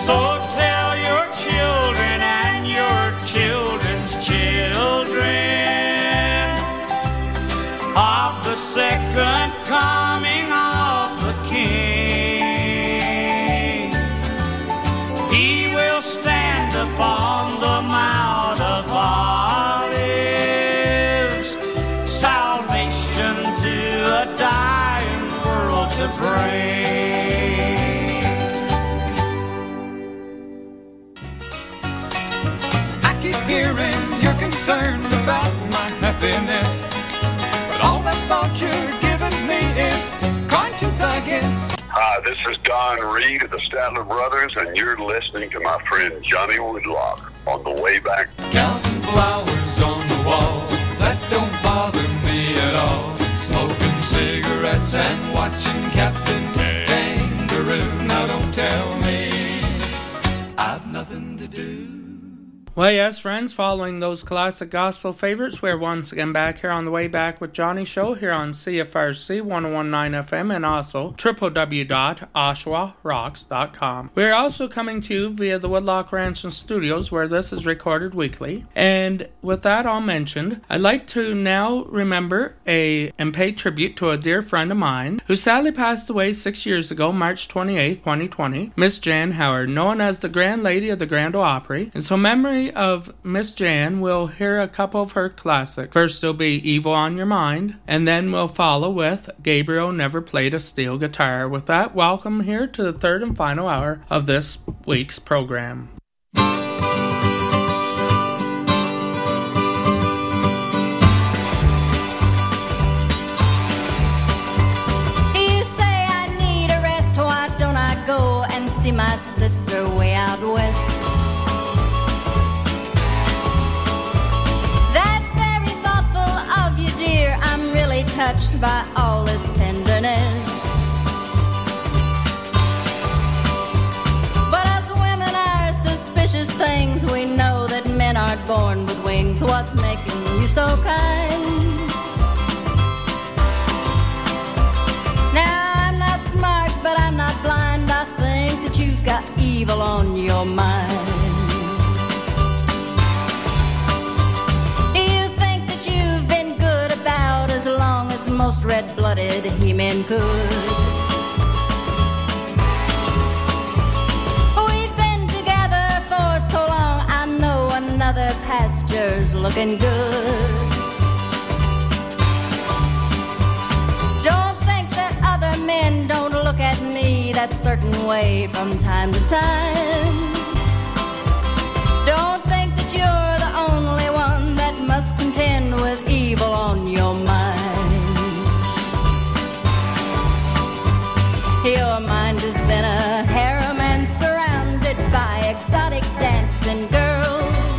So tell your children and your children's children of the second coming of the King. He will stand upon the Mount of Olives, salvation to a dying world to bring. Hearing you're concerned about my happiness, but all that thought you're giving me is conscience, I guess. Hi, this is Don Reed of the Statler Brothers, and you're listening to my friend Johnny Woodlock on the way back. Counting flowers on the wall, that don't bother me at all. Smoking cigarettes and watching Captain Kangaroo. Now don't tell me I've nothing to do. Well, yes, friends, following those classic gospel favorites, we're once again back here on the Way Back with Johnny show here on CFRC 1019 FM and also www.oshawarocks.com. We're also coming to you via the Woodlock Ranch and Studios, where this is recorded weekly. And with that all mentioned, I'd like to now remember and pay tribute to a dear friend of mine who sadly passed away 6 years ago, March 28, 2020, Miss Jan Howard, known as the Grand Lady of the Grand Ole Opry. And so memory of Miss Jan, we'll hear a couple of her classics. First will be Evil on Your Mind, and then we'll follow with Gabriel Never Played a Steel Guitar. With that, welcome here to the third and final hour of this week's program. You say I need a rest, why don't I go and see my sister way out west? Dear, I'm really touched by all this tenderness. But us women are suspicious things. We know that men aren't born with wings. What's making you so kind? Now, I'm not smart, but I'm not blind. I think that you've got evil on your mind. As long as most red-blooded he-men could. We've been together for so long, I know another pasture's looking good. Don't think that other men don't look at me that certain way from time to time. Don't think that you're the only one that must contend with evil on your mind. Your mind is in a harem and surrounded by exotic dancing girls.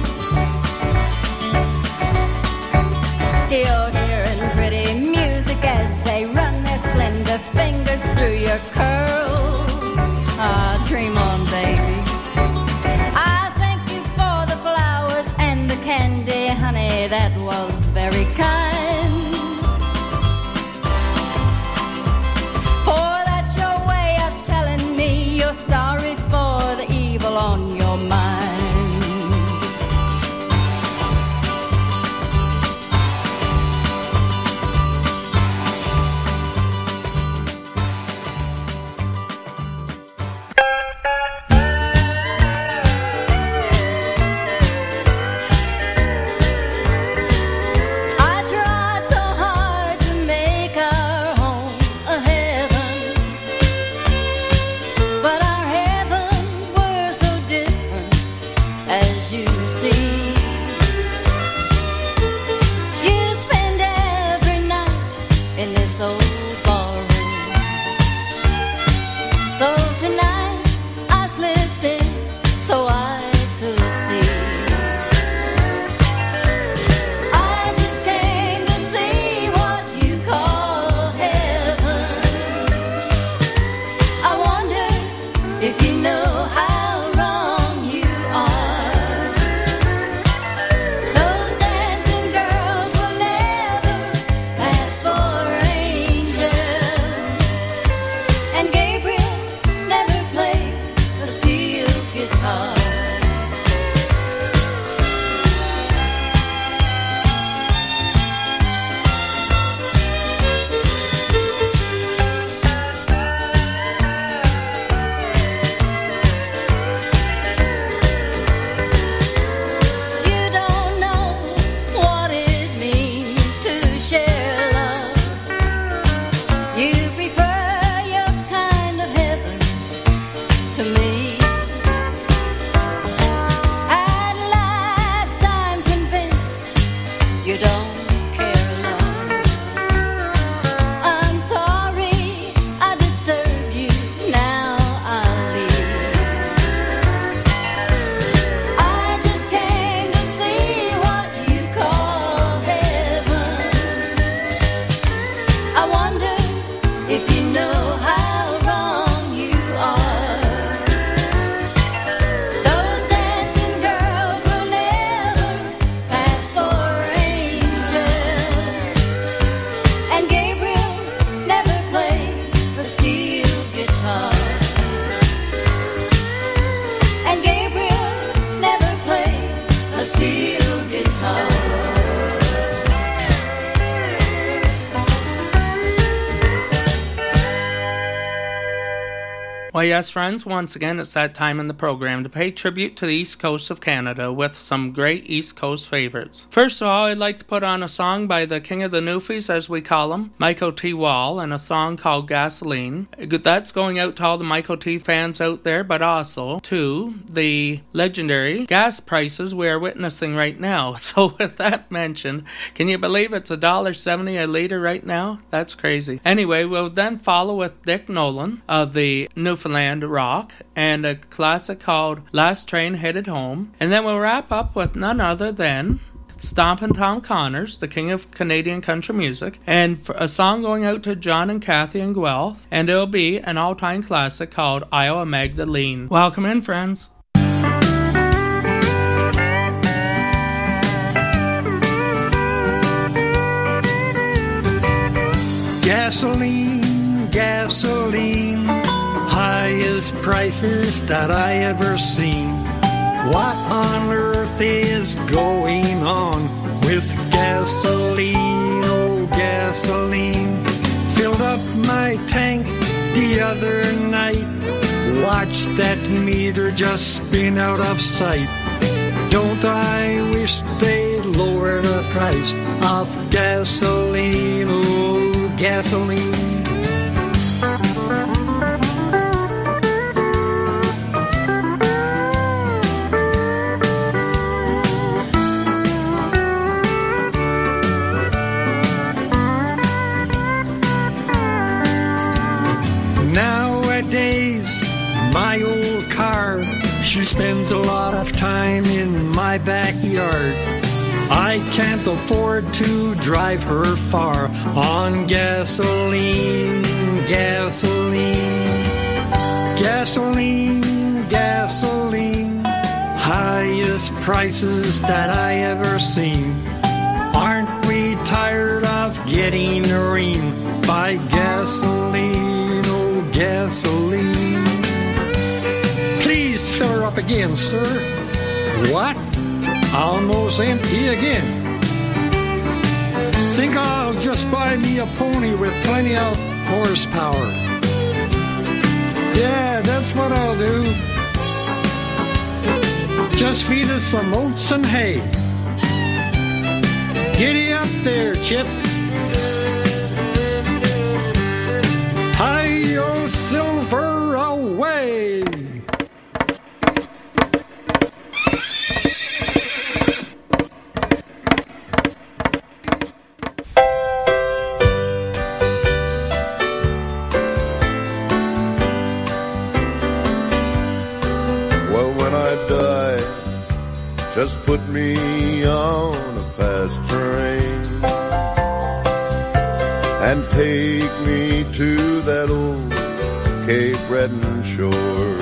You're hearing pretty music as they run their slender fingers through your curls. Ah, dream on, baby. Why, yes, friends, once again, it's that time in the program to pay tribute to the East Coast of Canada with some great East Coast favorites. First of all, I'd like to put on a song by the King of the Newfies, as we call him, Michael T. Wall, and a song called Gasoline. That's going out to all the Michael T. fans out there, but also to the legendary gas prices we are witnessing right now. So with that mentioned, can you believe it's $1.70 a litre right now? That's crazy. Anyway, we'll then follow with Dick Nolan of the Newfoundland Rock and a classic called Last Train Headed Home. And then we'll wrap up with none other than Stompin' Tom Connors, the king of Canadian country music, and a song going out to John and Kathy in Guelph, and it'll be an all-time classic called Iowa Magdalene. Welcome in, friends. Gasoline, gasoline, highest prices that I ever seen. What on earth is going on with gasoline, oh gasoline? Filled up my tank the other night, watched that meter just spin out of sight. Don't I wish they'd lower the price of gasoline, oh gasoline? My old car, she spends a lot of time in my backyard. I can't afford to drive her far on gasoline, gasoline. Gasoline, gasoline, highest prices that I ever seen. Aren't we tired of getting reamed by gasoline, oh gasoline? Please fill her up again, sir. What? Almost empty again. Think I'll just buy me a pony with plenty of horsepower. Yeah, that's what I'll do. Just feed us some oats and hay. Giddy up there, Chip. Hi-yo, silver away. Just put me on a fast train and take me to that old Cape Breton shore.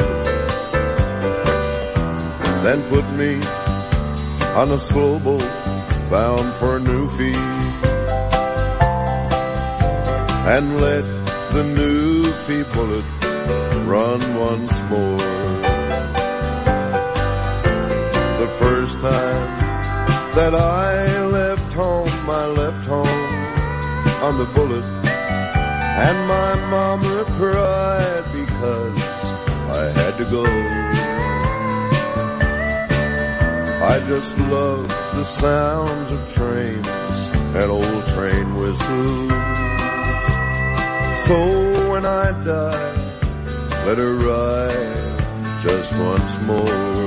Then put me on a slow boat bound for Newfie and let the Newfie bullet run once more. First time that I left home on the bullet, and my mama cried because I had to go. I just love the sounds of trains and old train whistles. So when I die, let her ride just once more.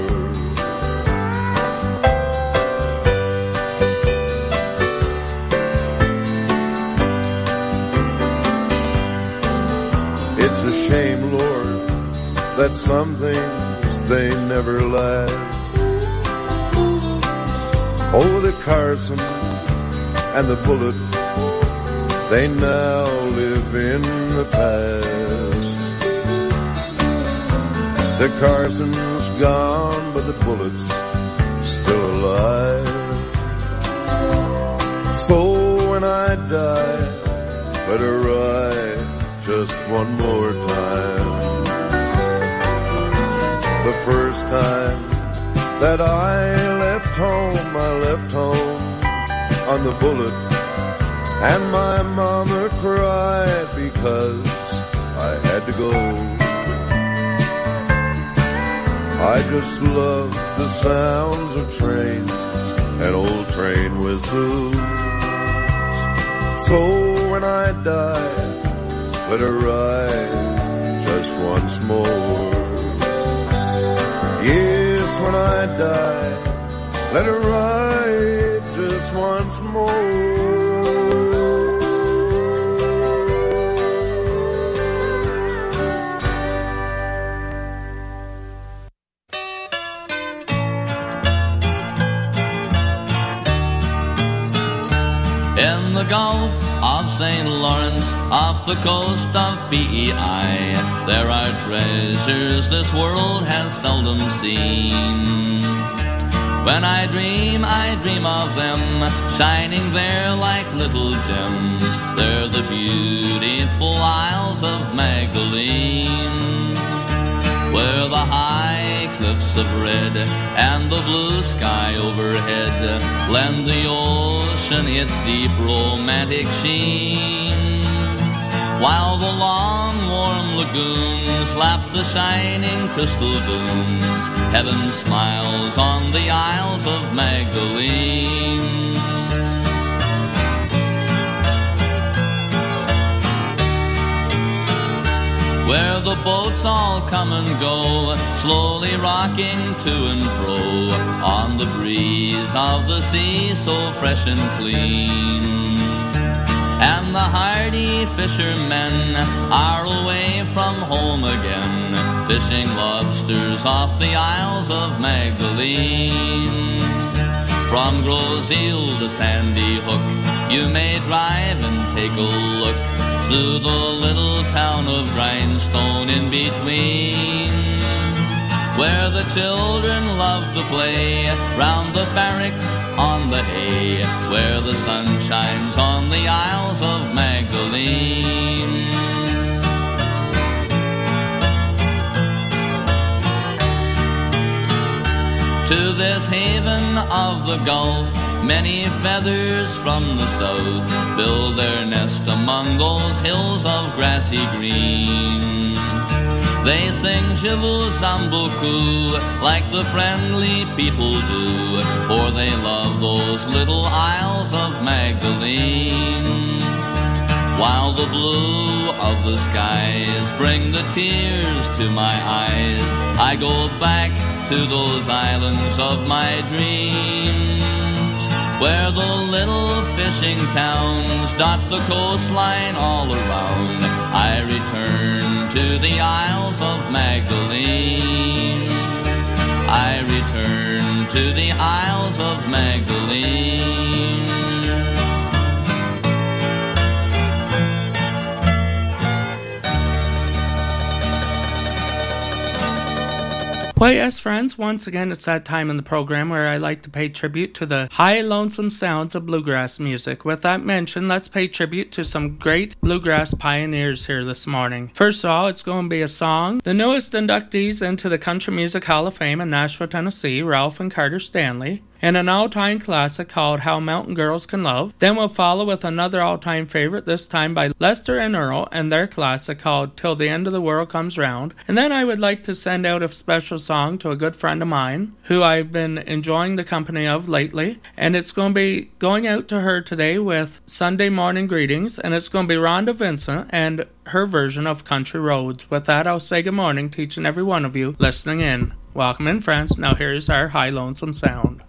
It's a shame, Lord, that some things, they never last. Oh, the Carson and the Bullet, they now live in the past. The Carson's gone, but the Bullet's still alive. So when I die, let her ride just one more time. The first time that I left home on the Bullet, and my mama cried because I had to go. I just love the sounds of trains and old train whistles. So when I die, let her ride just once more. Yes, when I die, let her ride just once more. In the Gulf of St. Lawrence, off the coast of PEI, there are treasures this world has seldom seen. When I dream of them, shining there like little gems. They're the beautiful Isles of Magdalene, where the high cliffs of red and the blue sky overhead lend the ocean its deep romantic sheen, while the long warm lagoons lap the shining crystal dunes. Heaven smiles on the Isles of Magdalene. Where the boats all come and go, slowly rocking to and fro on the breeze of the sea so fresh and clean. And the hardy fishermen are away from home again, fishing lobsters off the Isles of Magdalene. From Gros Isle to Sandy Hook, you may drive and take a look through the little town of Grindstone in between, where the children love to play round the barracks on the hay, where the sun shines on the Isles of Magdalene. To this haven of the Gulf, many feathers from the south build their nest among those hills of grassy green. They sing Je vous aime beaucoup like the friendly people do, for they love those little Isles of Magdalene. While the blue of the skies bring the tears to my eyes, I go back to those islands of my dreams, where the little fishing towns dot the coastline all around. I return to the Isles of Magdalene. I return to the Isles of Magdalene. Well, yes, friends, once again, it's that time in the program where I like to pay tribute to the high, lonesome sounds of bluegrass music. With that mentioned, let's pay tribute to some great bluegrass pioneers here this morning. First of all, it's going to be a song. The newest inductees into the Country Music Hall of Fame in Nashville, Tennessee, Ralph and Carter Stanley, and an all-time classic called How Mountain Girls Can Love. Then we'll follow with another all-time favorite, this time by Lester and Earl, and their classic called Till the End of the World Comes Round. And then I would like to send out a special song to a good friend of mine, who I've been enjoying the company of lately, and it's going to be going out to her today with Sunday Morning Greetings, and it's going to be Rhonda Vincent and her version of Country Roads. With that, I'll say good morning to each and every one of you listening in. Welcome in, friends. Now here's our high lonesome sound.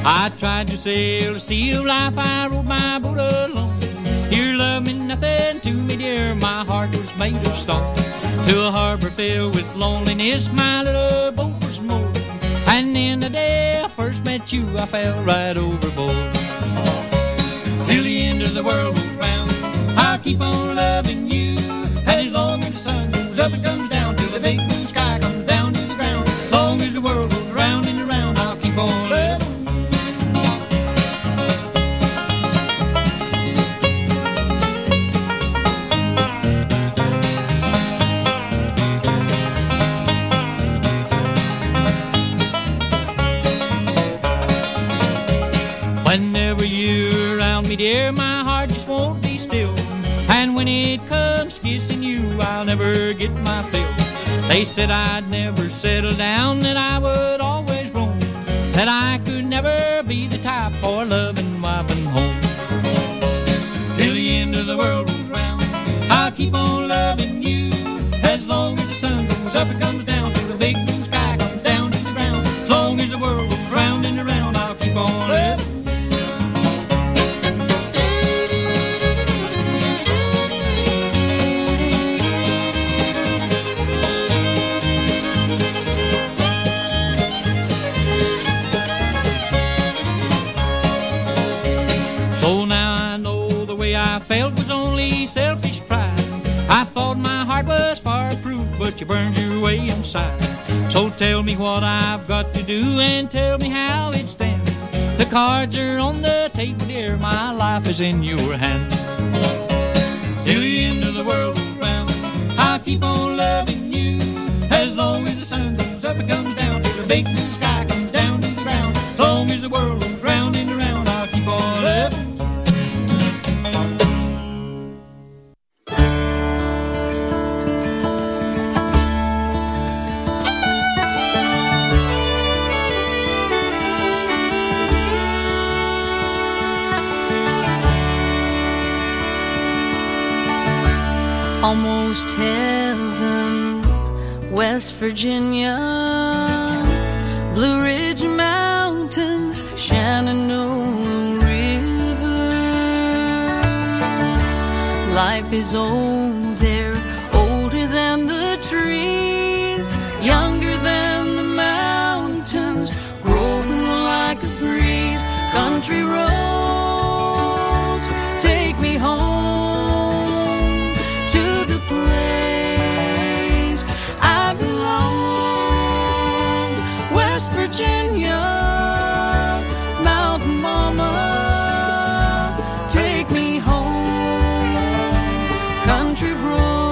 I tried to sail the sea of life, I rode my boat alone. Your love meant nothing to me, dear, my heart was made of stone. To a harbor filled with loneliness, my little boat was moored. And in the day I first met you, I fell right overboard. Till the end of the world goes round, I'll keep on loving you. As long as the sun goes up and comes down, till the big blue sky comes down to the ground. As long as the world goes round and around, I'll keep on loving you. Whenever you're around me, dear, my heart just won't be still. And when it comes kissing you, I'll never get my fill. They said I'd never settle down, that I would always roam, that I could never be the type for loving wife and home. Till the end of the world goes round, I'll keep on loving you. As long as the sun goes up and comes down, till the big blue sky comes down to the ground. As long as the world goes round and around, I'll keep on loving you. I felt was only selfish pride. I thought my heart was fireproof, but you burned your way inside. So tell me what I've got to do and tell me how it stands. The cards are on the table, dear, my life is in your hands. Till the end of the world goes round, I'll keep on loving you. As long as the sun goes up and comes down, till the big blue sky comes down to the ground. As long as the world goes round and around, I'll keep on loving you. Almost heaven, West Virginia, Blue Ridge Mountains, Shenandoah River. Life is old there, older than the trees, younger than the mountains, growing like a breeze. Country roads, take me home to the place I belong. West Virginia, Mountain Mama, take me home. Country roads.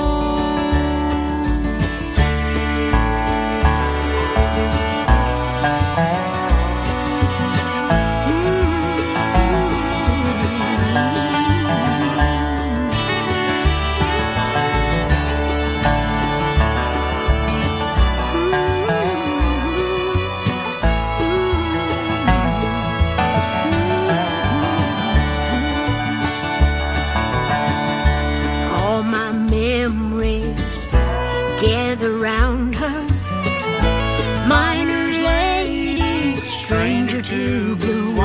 Around her, miner's lady, stranger to blue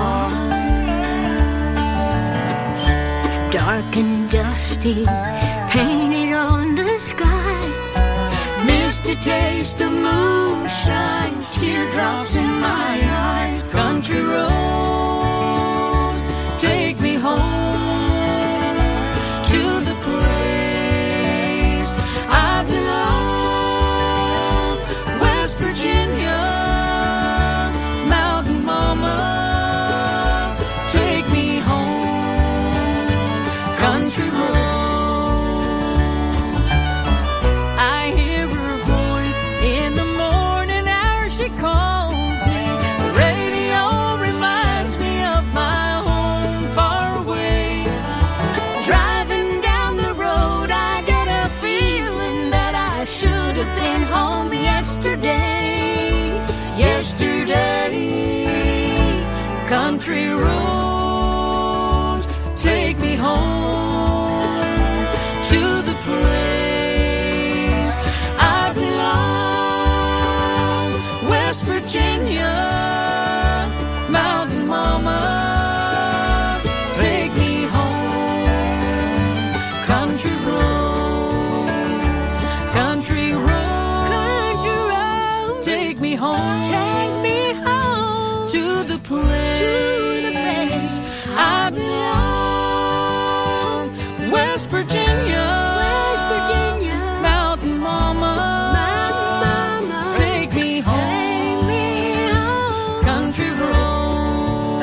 waters, dark and dusty, painted on the sky, misty taste of moonshine, teardrops in my eyes. Country roads, take me home to the place I belong. Virginia, Mountain Mama, take me home. Country roads. I hear her voice in the morning hour. She calls me. The radio reminds me of my home far away. Driving down the road, I get a feeling that I should have been home yesterday. Country roads, take me home to the place I belong. West Virginia, Mountain take me home to the place I belong. West Virginia, Mountain Mama, take me home, country roads.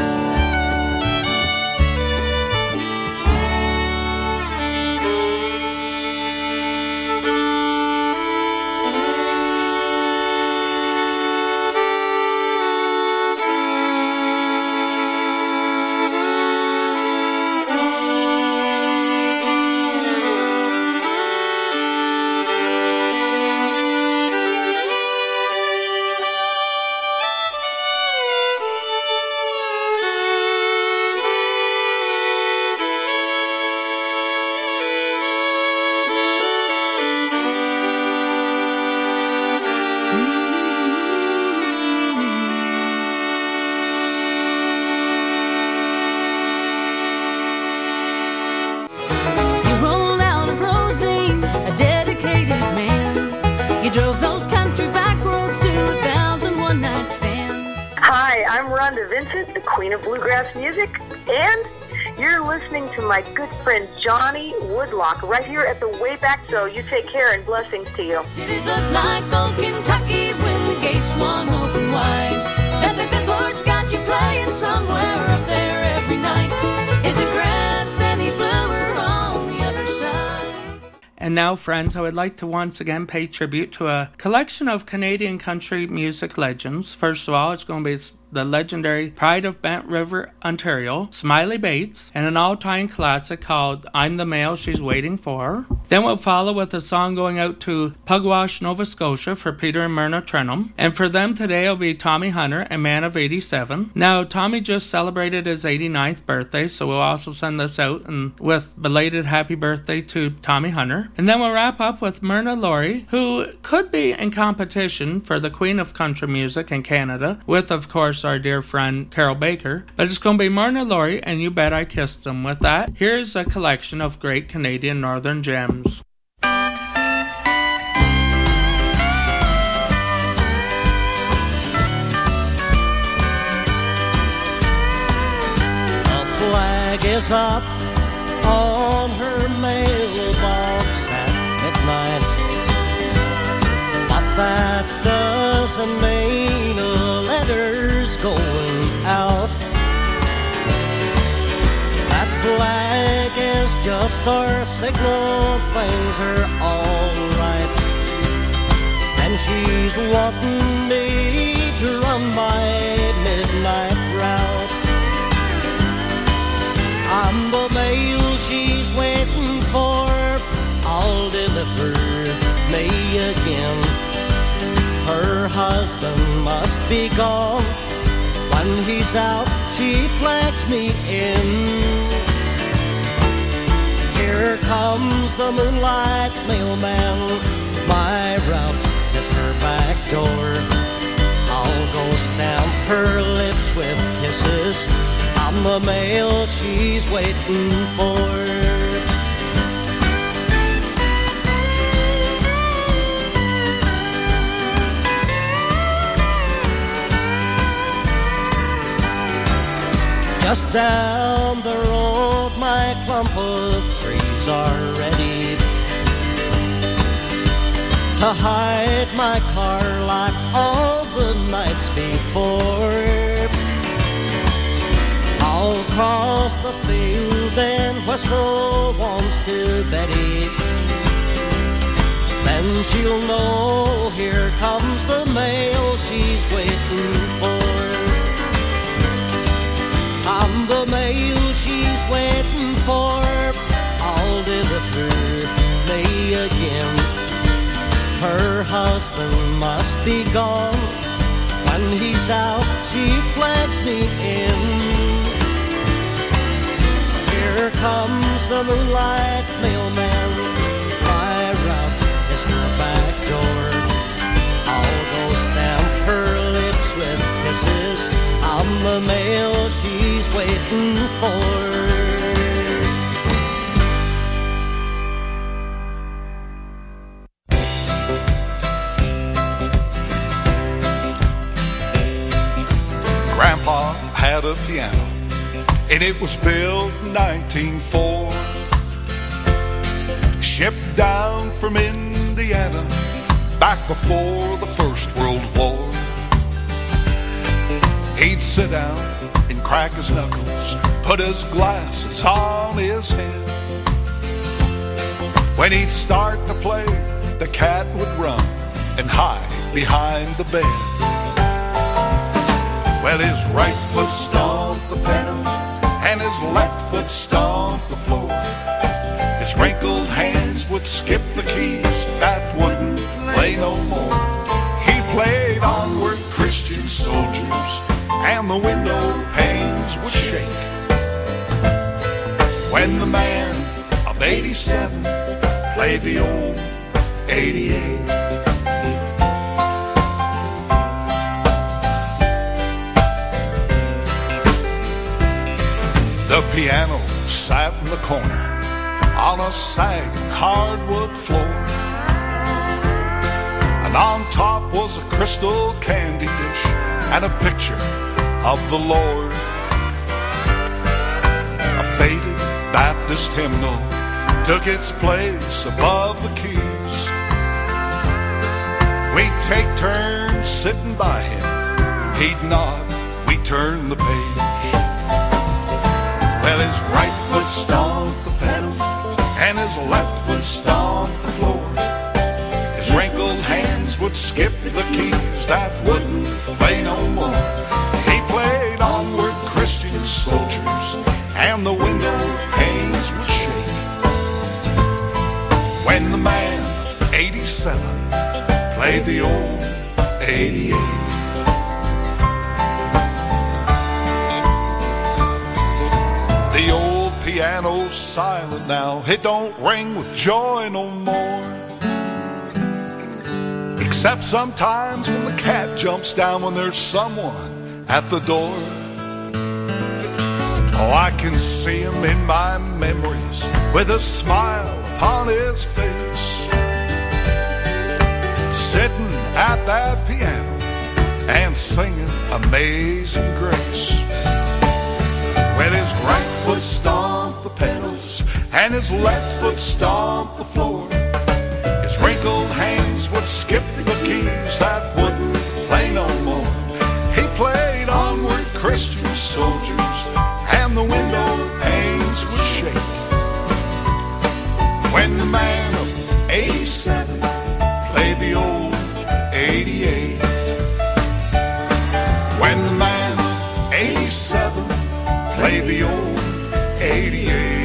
Vincent, the Queen of Bluegrass Music, and you're listening to my good friend Johnny Woodlock right here at the Wayback Show. You take care and blessings to you. Did it look like old Kentucky when the gates swung open wide? That the good Lord's got you playing somewhere up there every night? Is the grass any bluer on the other side? And now, friends, I would like to once again pay tribute to a collection of Canadian country music legends. First of all, it's going to be the legendary Pride of Bent River, Ontario, Smiley Bates, and an all-time classic called I'm the Male She's Waiting For. Then we'll follow with a song going out to Pugwash, Nova Scotia for Peter and Myrna Trenholm. And for them today will be Tommy Hunter, a man of 87. Now, Tommy just celebrated his 89th birthday, so we'll also send this out and with belated happy birthday to Tommy Hunter. And then we'll wrap up with Myrna Laurie, who could be in competition for the Queen of Country Music in Canada, with, of course, our dear friend Carol Baker. But it's going to be Myrna Laurie and You Bet I Kissed Them. With that, here's a collection of great Canadian Northern gems. A flag is up on her mailbox at midnight, but that doesn't mean a letter's going out. That flag is just our signal, things are alright. And she's wanting me to run my midnight route. I'm the mail she's waiting for, I'll deliver me again. Her husband must be gone, when he's out she flags me in. Here comes the moonlight mailman, my route is her back door. I'll go stamp her lips with kisses, I'm the mail she's waiting for. Just down the road my clump of trees are ready to hide my car like all the nights before. I'll cross the field and whistle once to Betty, then she'll know here comes the mail she's waiting for. I'm the mail she's waiting for, I'll deliver me again. Her husband must be gone, when he's out she flags me in. Here comes the moonlight mailman, my route is her back door. I'll go stamp her lips with kisses, I'm the mail she's waiting for. had a piano, and it was built in 1904. Shipped down from Indiana back before the First World War. He'd sit down and crack his knuckles, put his glasses on his head. When he'd start to play, the cat would run and hide behind the bed. Well, his right foot stomped the pedal and his left foot stomped the floor. His wrinkled hands would skip the keys that wouldn't play no more. He played Onward Christian Soldiers and the window panes would shake when the man of 87 played the old 88. The piano sat in the corner on a sagging hardwood floor, and on top was a crystal candy dish and a picture of the Lord. A faded Baptist hymnal took its place above the keys. We'd take turns sitting by him, he'd nod, we'd turn the page. Well, his right foot stomped the pedal and his left foot stomped the floor. His wrinkled hands would skip the keys that wouldn't play no more. He played Onward Christian Soldiers and the window panes would shake when the man 87 played the old 88. The old piano's silent now, it don't ring with joy no more. Except sometimes when the cat jumps down when there's someone at the door. Oh, I can see him in my memories with a smile upon his face, sitting at that piano and singing Amazing Grace. Well, his right foot stomped the pedals and his left foot stomped the floor. His wrinkled hands would skip the keys that wouldn't play no more. He played Onward Christian Soldiers and the window panes would shake when the man of 87 played the old 88. When the man of 87 played the old 88.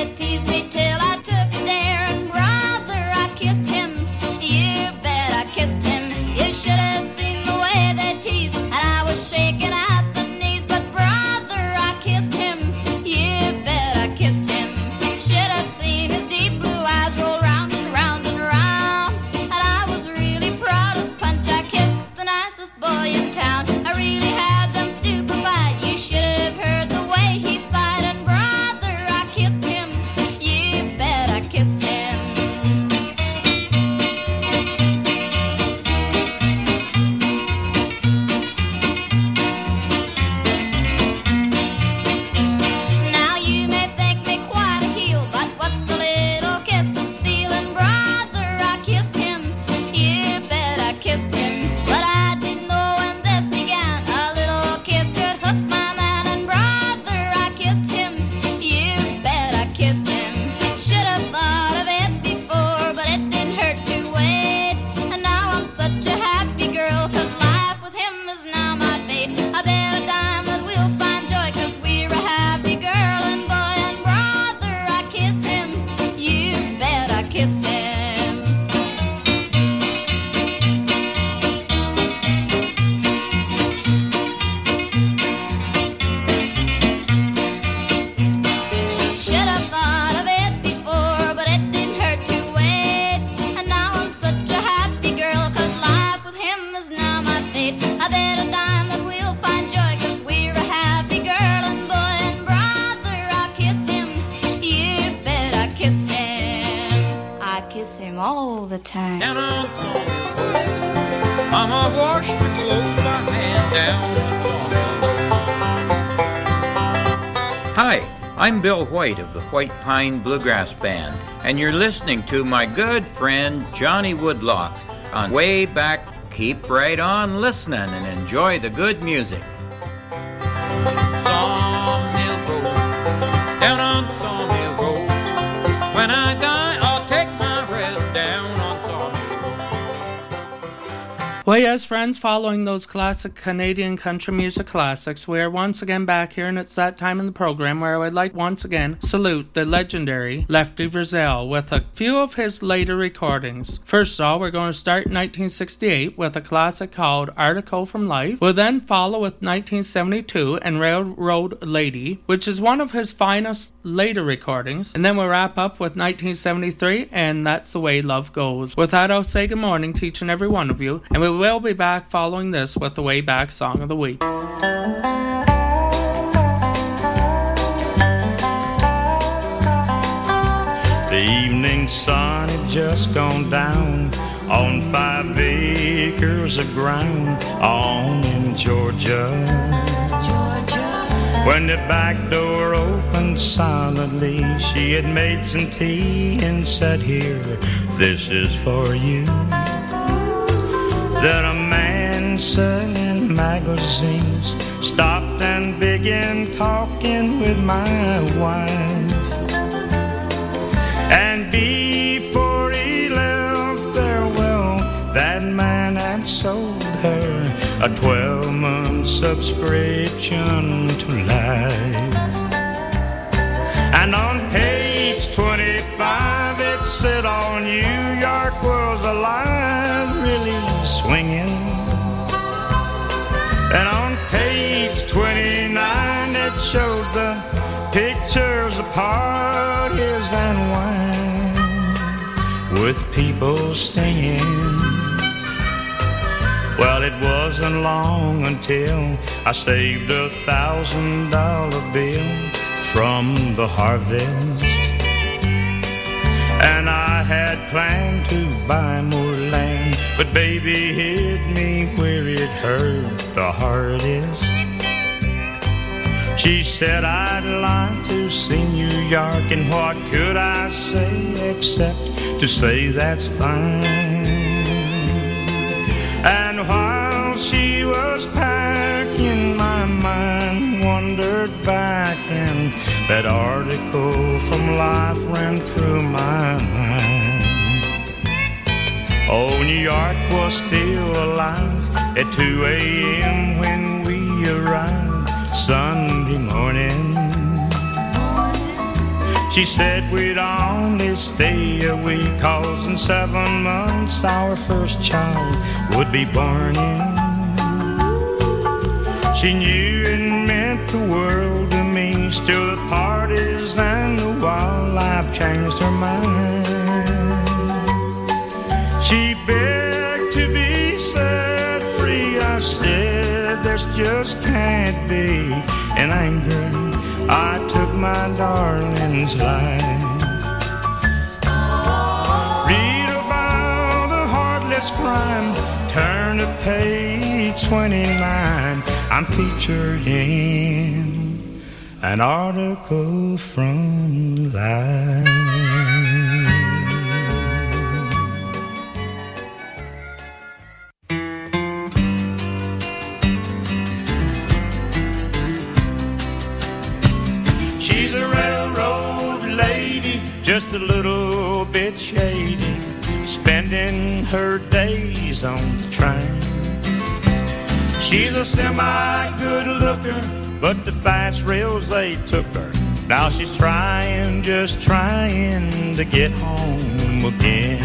Kiss time. Down on Sawmill Road, Mama washed the clothes by hand down on Sawmill Road. Hi, I'm Bill White of the White Pine Bluegrass Band, and you're listening to my good friend Johnny Woodlock on Way Back. Keep right on listening and enjoy the good music. Sawmill Road, down on Sawmill Road. When I die, I'll take my rest down on Sawmill Road. Well, yes, friends, following those classic Canadian country music classics, we are once again back here, and it's that time in the program where I would like once again salute the legendary Lefty Frizzell with a few of his later recordings. First of all, we're going to start in 1968 with a classic called Article from Life. We'll then follow with 1972 and Railroad Lady, which is one of his finest later recordings. And then we'll wrap up with 1973, and That's the Way Love Goes. With that, I'll say good morning to each and every one of you, and we will be back following this with the Way Back Song of the Week. The evening sun had just gone down on 5 acres of ground on in Georgia. When the back door opened silently, she had made some tea and said, "Here, this is for you." Then a man selling magazines stopped and began talking with my wife. And before he left there, well, that man had sold her a 12-month subscription to Life. And on page 25 it said all New York was alive, really swinging. And on page 29 it showed the pictures of parties and wine with people singing. Well, it wasn't long until I saved a $1,000 bill from the harvest. And I had planned to buy more land, but baby hit me where it hurt the hardest. She said, "I'd like to see New York," and what could I say except to say that's fine. And while she was packing, my mind wandered back, and that article from Life ran through my mind. Oh, New York was still alive at 2 a.m. when we arrived Sunday morning. She said we'd only stay a week, 'cause in 7 months our first child would be born in. She knew it meant the world to me, still the parties and the wildlife changed her mind. She begged to be set free. I said there's just can't be. In anger I took my darling's life. Read about a heartless crime, turn to page 29. I'm featured in an article from Life. She's a railroad lady, just a little bit shady, spending her days on the train. She's a semi-good looker, but the fast rails, they took her. Now she's trying, just trying to get home again.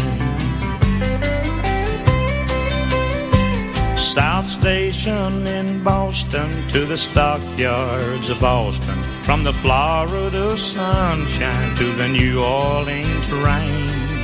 South Station in Boston to the stockyards of Austin, from the Florida sunshine to the New Orleans rain.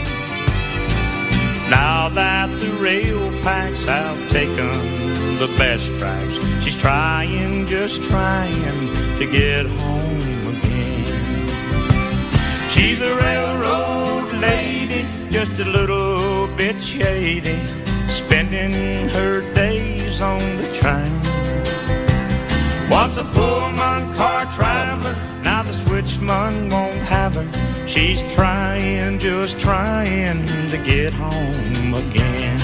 Now that the rail packs have taken the best tracks, she's trying, just trying to get home again. She's a railroad lady, just a little bit shady, spending her days on the train. Once a Pullman car traveler, now the switchman won't have her. She's trying, just trying to get home again.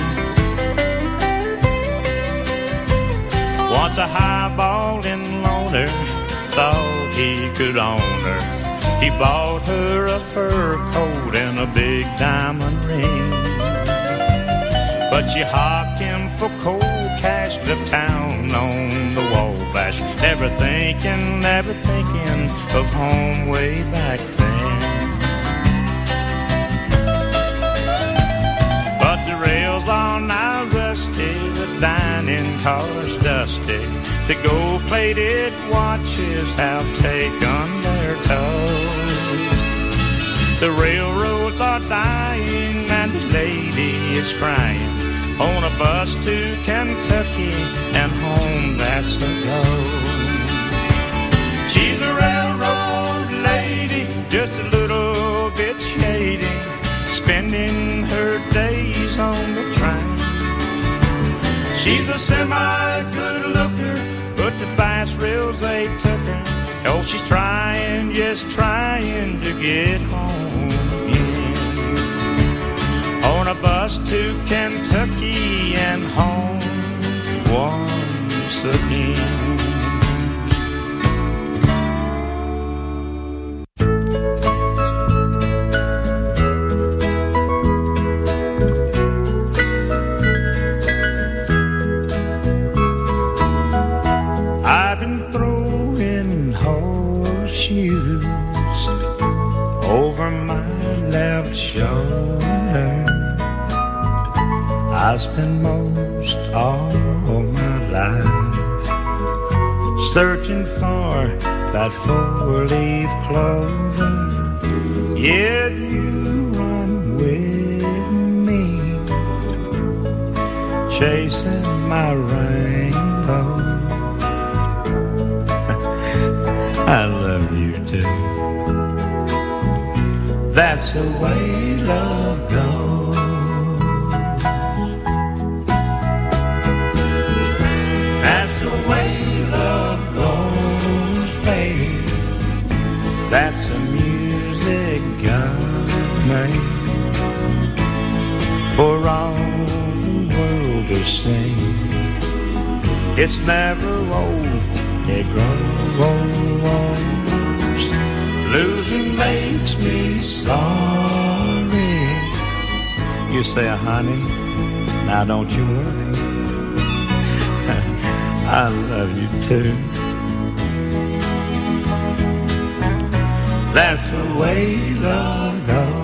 Once a highballing loner thought he could own her. He bought her a fur coat and a big diamond ring. But she hocked him for cold cash, left town on the Wabash, never thinking of home way back then. But the rails are now rusty, the dining cars dusty, the gold-plated watches have taken their toll. The railroads are dying and the lady is crying on a bus to Kentucky and home, that's her goal. She's a railroad lady, just a little bit shady, spending her days on the train. She's a semi-good looker, but the fast rails they took her. Oh, she's trying, just trying to get home again. On a bus to Kentucky and home once again. I've been throwing horseshoes over my left shoulder. I spent most all my life searching for that four-leaf clover. Yet you run with me, chasing my rainbow. I love you too. That's the way love goes. That's the way love goes, babe. That's the music God made for all the world to sing. It's never old, it grows. Losing makes me sorry. You say, honey, now don't you worry. I love you too. That's the way love goes.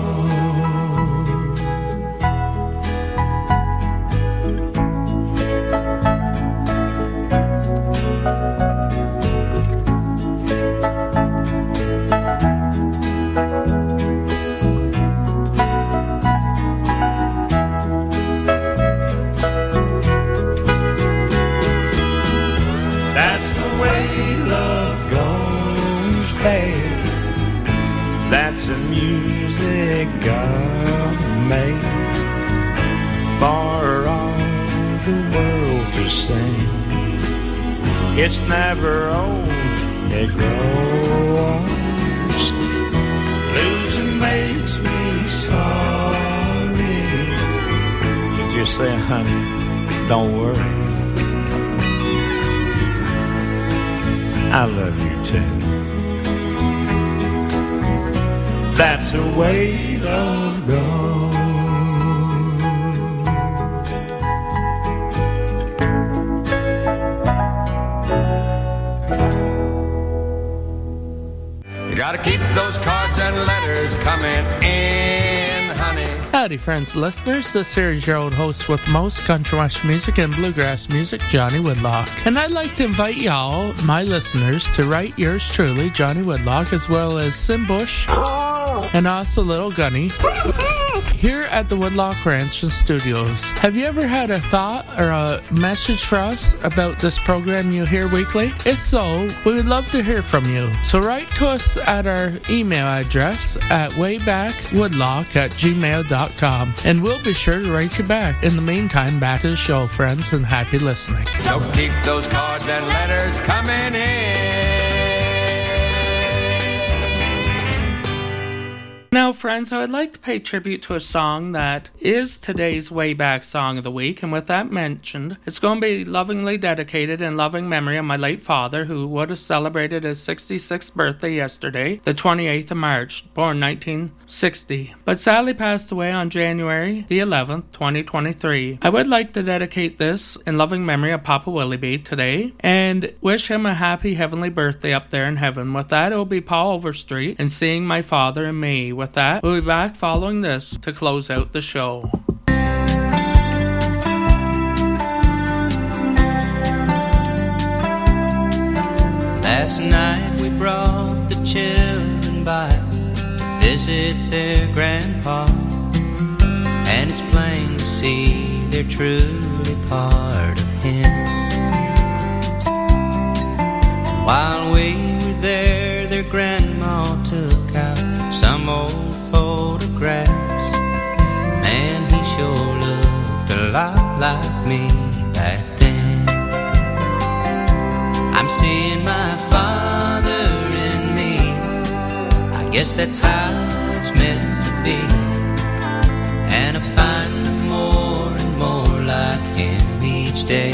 That's the music God made for all the world to sing. It's never old, it grows. Losing makes me sorry. Did you say, honey, don't worry? I love you too. That's the way love goes. You gotta keep those cards and letters coming in, honey. Howdy, friends and listeners. This here is your old host with the most, country western music and bluegrass music, Johnny Woodlock. And I'd like to invite y'all, my listeners, to write yours truly, Johnny Woodlock, as well as Sim Bush, and also little Gunny, here at the Woodlock Ranch and Studios. Have you ever had a thought or a message for us about this program you hear weekly? If so, we would love to hear from you. So write to us at our email address at waybackwoodlock@gmail.com, and we'll be sure to write you back. In the meantime, back to the show, friends, and happy listening. So keep those cards and letters coming in. Now, friends, I would like to pay tribute to a song that is today's Wayback Song of the Week, and with that mentioned, it's going to be lovingly dedicated in loving memory of my late father, who would have celebrated his 66th birthday yesterday, the 28th of March, born 1960, but sadly passed away on January the 11th, 2023. I would like to dedicate this in loving memory of Papa Willoughby today, and wish him a happy heavenly birthday up there in heaven. With that, it will be Paul Overstreet and Seeing My Father and Me. With that, we'll be back following this to close out the show. Last night we brought the children by to visit their grandpa, and it's plain to see they're truly part of him. And while we were there, their grandma took out some old photographs. Man, he sure looked a lot like me back then. I'm seeing my father in me. I guess that's how it's meant to be. And I find more and more like him each day.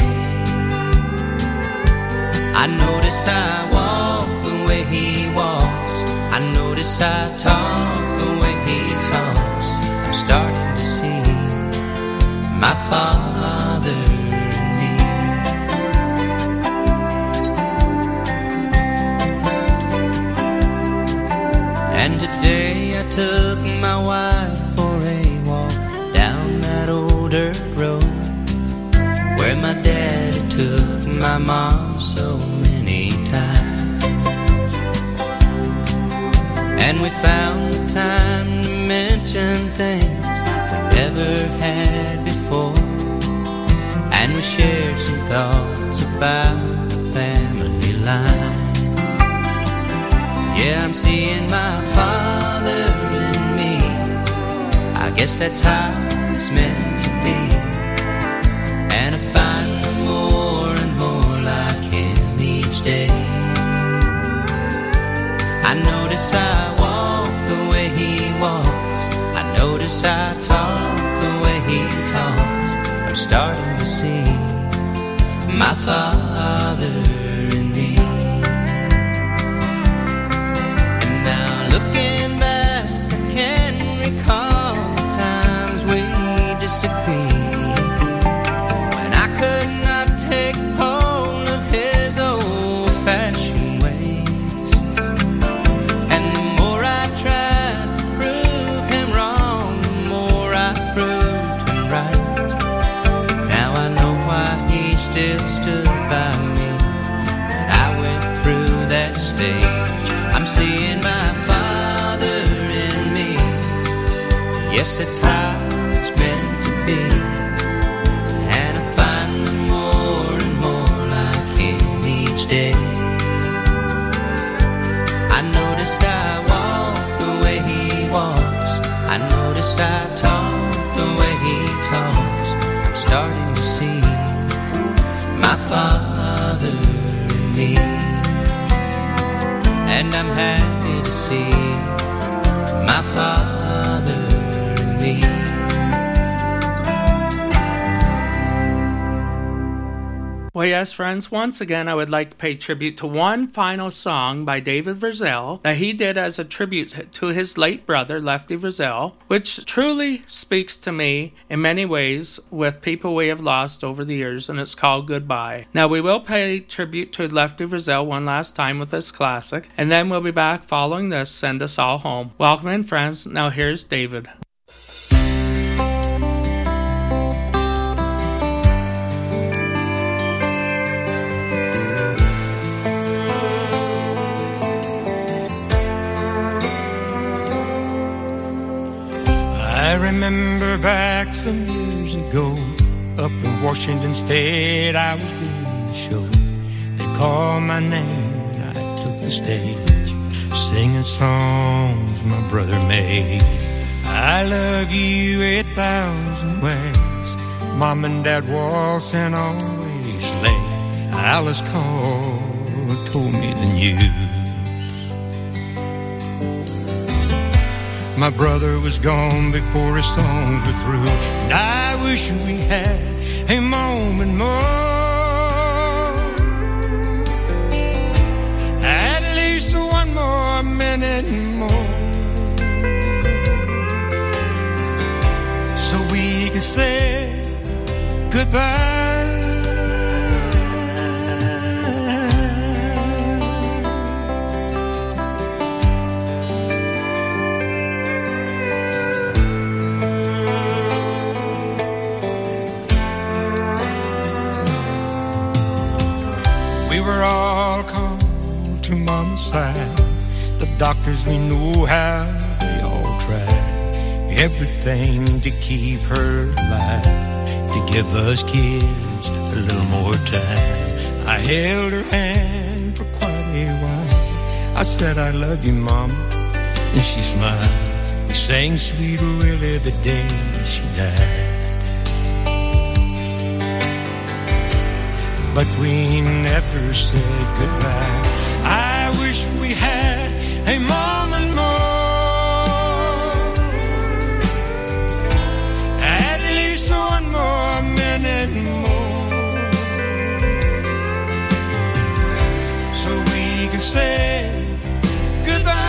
I notice I walk the way he walks. I notice I talk the way he talks. I'm starting to see my father in me. And today I took my wife for a walk down that old dirt road where my daddy took my mom so many times. And we found the time to mention things we never had before. And we shared some thoughts about the family line. Yeah, I'm seeing my father in me. I guess that's how it's meant to be. And I find more and more like him each day. I notice I walk the way he walks. I notice I talk the way he talks. I'm starting to see my father in me. And now looking back, I can recall the times we disagreed, when I could not take hold of his old-fashioned ways. And the more I tried to prove him wrong, the more I proved him right. Now I know why he still stood by me when I went through that stage. I'm seeing my father in me. Yes, that's how it's meant to be. And I find more and more like him each day. I notice I walk the way he walks. I notice I talk the way he talks. I'm starting to see my father in me. And I'm happy to see my father in me. Well, yes, friends, once again, I would like to pay tribute to one final song by David Frizzell that he did as a tribute to his late brother, Lefty Frizzell, which truly speaks to me in many ways with people we have lost over the years, and it's called Goodbye. Now, we will pay tribute to Lefty Frizzell one last time with this classic, and then we'll be back following this, Send Us All Home. Welcome in, friends. Now, here's David. back some years ago, up in Washington State, I was doing the show. They called my name and I took the stage, singing songs my brother made. I love you 1,000 ways. Mom and Dad waltzing always late. Alice called, told me the news. My brother was gone before his songs were through, and I wish we had a moment more, at least one more minute more, so we can say goodbye. All called to Mama's side. The doctors, we know how they all tried everything to keep her alive, to give us kids a little more time. I held her hand for quite a while. I said, I love you, Mama, and she smiled. We sang Sweet Willie the day she died. But we never said goodbye. I wish we had a moment more, at least one more minute more, so we can say goodbye.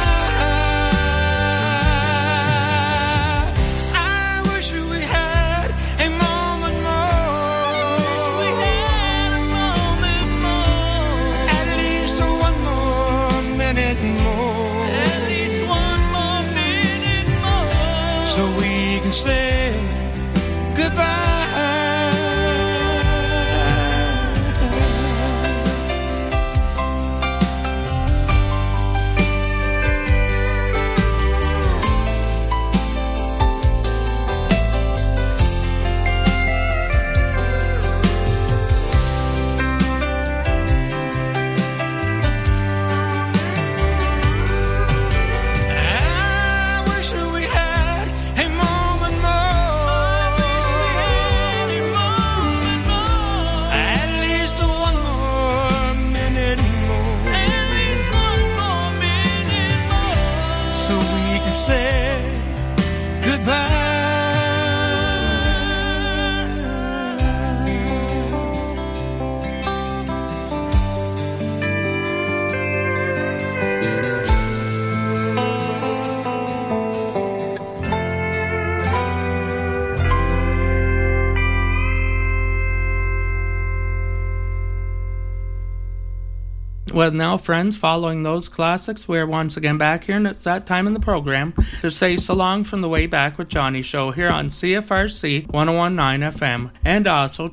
So we can say goodbye. Well, now, friends, following those classics, we're once again back here, and it's that time in the program to say so long from the Way Back with Johnny show here on CFRC 1019 FM and also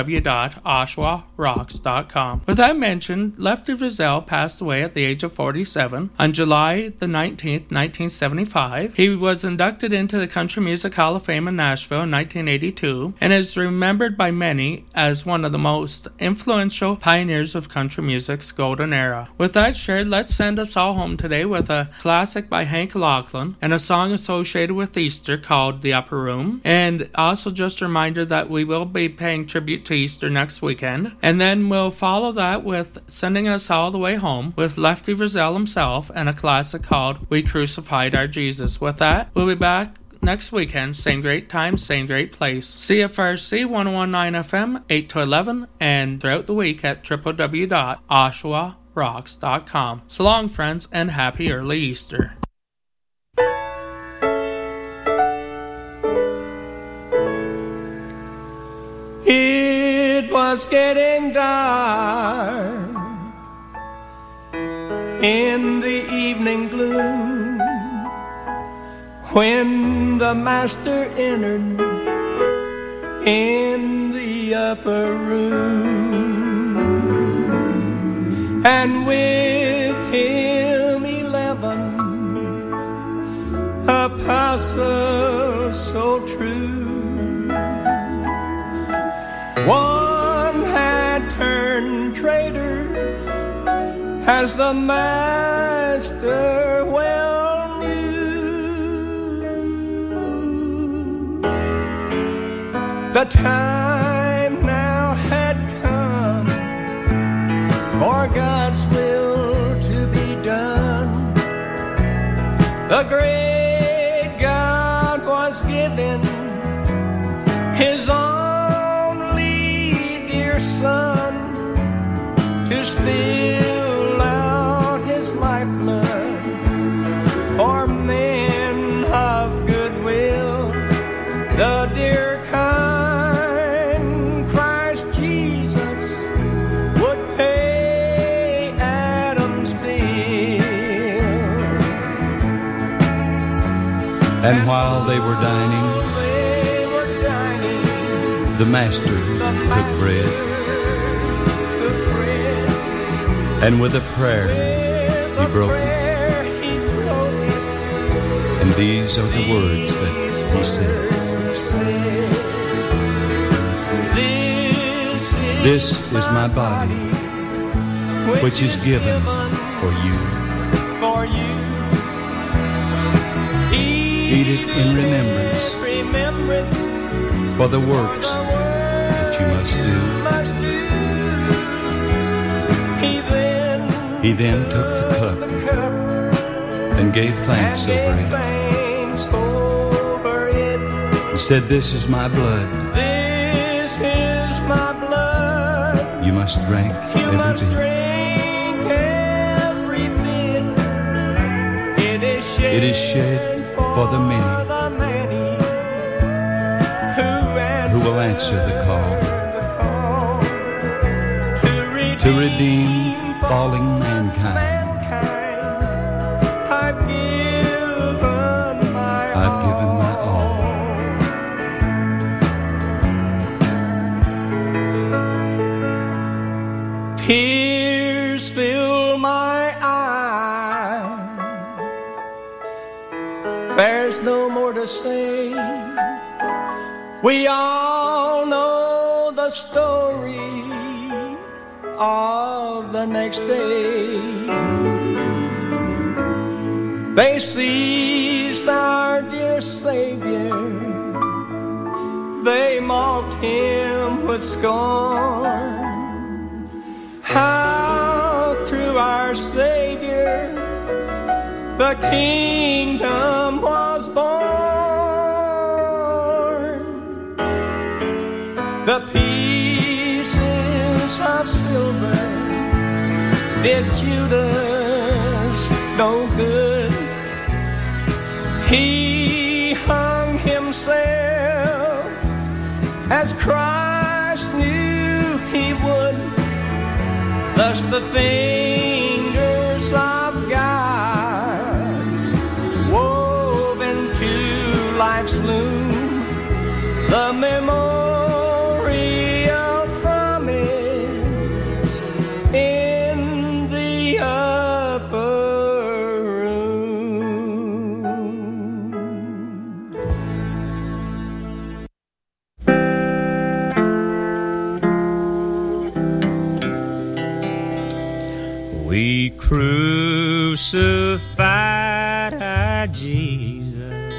www.oshawarocks.com. With that mentioned, Lefty Frizzell passed away at the age of 47 on July the 19th, 1975. He was inducted into the Country Music Hall of Fame in Nashville in 1982 and is remembered by many as one of the most influential pioneers of country music's golden era. With that shared, let's send us all home today with a classic by Hank Locklin and a song associated with Easter called The Upper Room. And also just a reminder that we will be paying tribute to Easter next weekend. And then we'll follow that with sending us all the way home with Lefty Frizzell himself and a classic called We Crucified Our Jesus. With that, we'll be back next weekend, same great time, same great place. CFRC 1019 FM, 8 to 11, and throughout the week at www.oshawarocks.com. So long, friends, and happy early Easter. It was getting dark in the evening gloom when the master entered in the upper room, and with him 11 apostles so true. One had turned traitor, as the master well knew. The time now had come for God's will to be done. The great God was given His only dear Son to spill out His lifeblood for men of goodwill. The dear kind Christ Jesus would pay Adam's bill. And while they were dining, the Master took bread, and with a prayer He broke it. And these are the words that He said. This is my body, which is given for you. Eat it in remembrance for the works that you must do. He then took the cup and gave thanks over it. He said, "This is my blood. You must drink every bit. It is shed for the many who will answer the call to redeem falling mankind. I've given my all." Tears fill my eyes. There's no more to say. We all know the story of the next day. They seized our dear Savior. They mocked Him with scorn. How through our Savior the kingdom was born. The pieces of silver did Judas no good. He hung himself as Christ knew He would. Thus the fingers of God wove into life's loom the memorial promise in the upper room. We crucified our Jesus,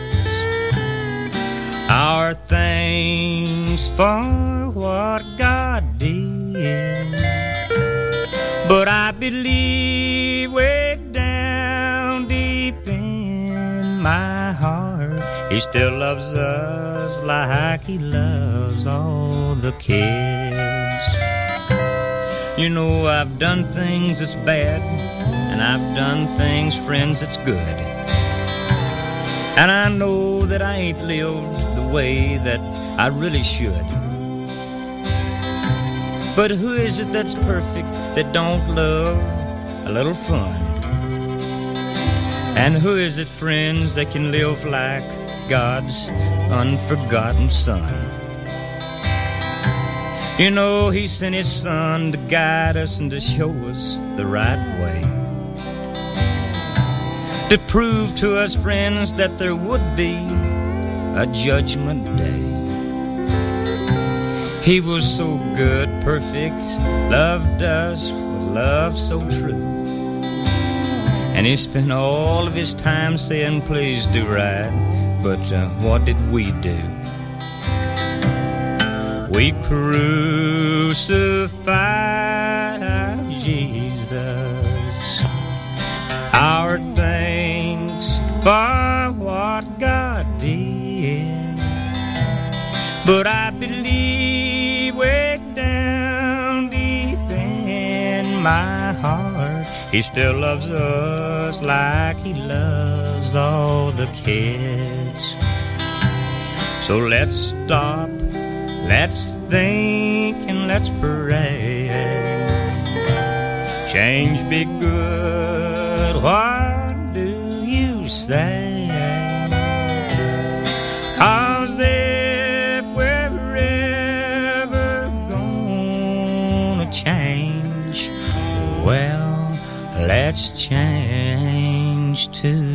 our thanks for what God did. But I believe way down deep in my heart, He still loves us like He loves all the kids. You know, I've done things that's bad, and I've done things, friends, that's good. And I know that I ain't lived the way that I really should. But who is it that's perfect, that don't love a little fun? And who is it, friends, that can live like God's unforgotten Son? You know, He sent His Son to guide us and to show us the right way, to prove to us, friends, that there would be a judgment day. He was so good, perfect, loved us with love so true. And he spent all of his time saying, please do right. But what did we do? We crucified our Jesus. Our thanks for what God did. But I believe way down deep in my heart, he still loves us like he loves all the kids. So let's stop, let's think, and let's pray. Change be good, what do you say? 'Cause if we're ever gonna change, well, let's change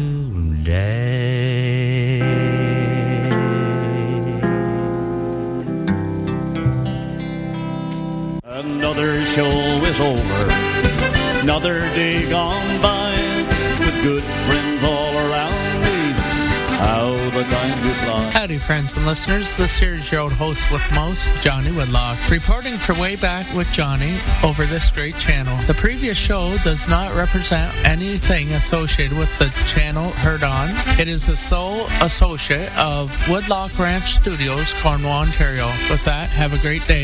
today. Another show is over, another day gone by, with good friends all around me. How the time do fly. Howdy, friends and listeners. This here is your old host with most, Johnny Woodlock, reporting for Way Back with Johnny over this great channel. The previous show does not represent anything associated with the channel heard on. It is the sole associate of Woodlock Ranch Studios, Cornwall, Ontario. With that, have a great day.